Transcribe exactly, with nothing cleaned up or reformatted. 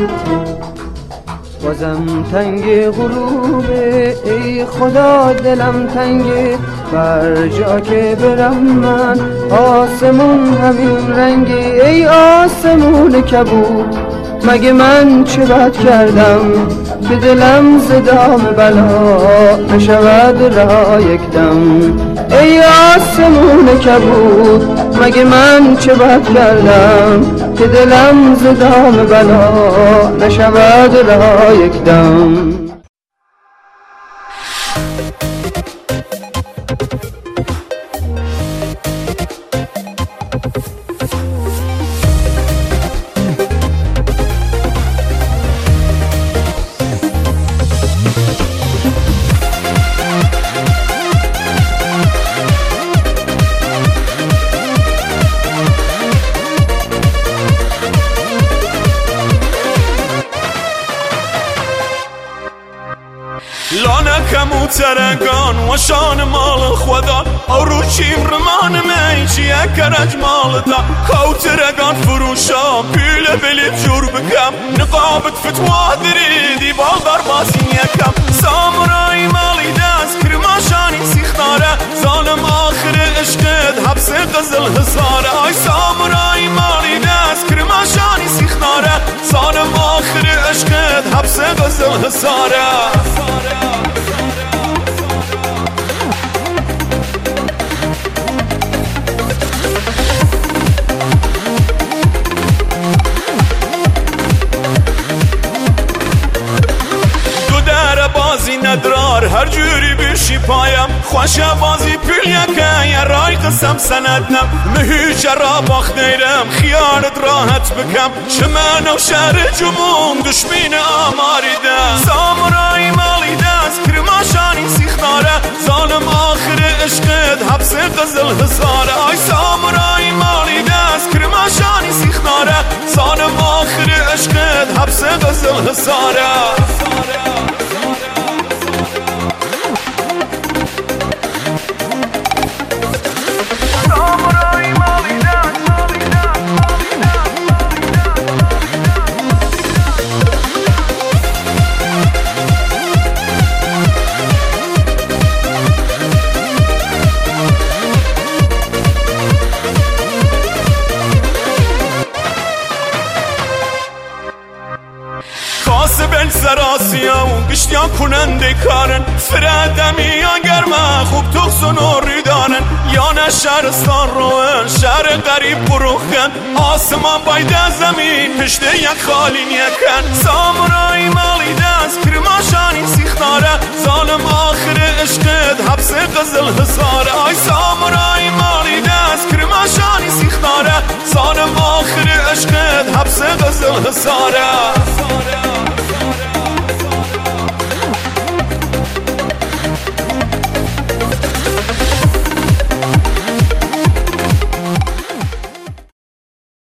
بازم تنگ غروبه، ای خدا دلم تنگه، بر جا که برم من آسمون همین رنگی. ای آسمون کبود مگه من چه بد کردم که دلم ز دام بلا نشود رها یک دم. ای آسمون کبود مگه من چه بد کردم که دلم ز دام بلا نشود رها یک دم. لانکم و ترگان و شان مال خدا آروچیم رمان میچی اکرج مال دا کوترگان فروشا پیل بلیت جور بکم نقابت فتوا دریدی بالدار باسی یکم. سامورای مالی دست کرماشانی سیختاره ظالم آخر عشقت حبس غزل هزاره. آی سامورای مالی دست کرماشانی سیختاره ظالم آخر عشقت حبس غزل هزاره. ندرار هر جوری بشی پایم خوش بازی پیل یکه یه رای قسم سندنم مهیچ را باخت نیرم خیانت راحت بکم شمن و شهر جمون دشمین آماریده. سامورای مالی دست کرماشانی سیختاره ظالم آخر عشقت حبس غزل هزاره. آی سامورای مالی دست کرماشانی سیختاره ظالم آخر عشقت حبس غزل هزاره. کاسبن سراسیا و گشتیان کننده کارن فرادمی گرما خوب تخصن و ریدانن یا نه شهرستان روان شهر غریب بروخن آسمان باید زمین پشت یک خالین یکن. سامورای مالی دست کرماشانی سیختاره ظالم آخر عشقت حبس غزل هزاره. آی سامورای مالی دست کرماشانی سیختاره ظالم آخر عشقت حبس غزل هزاره.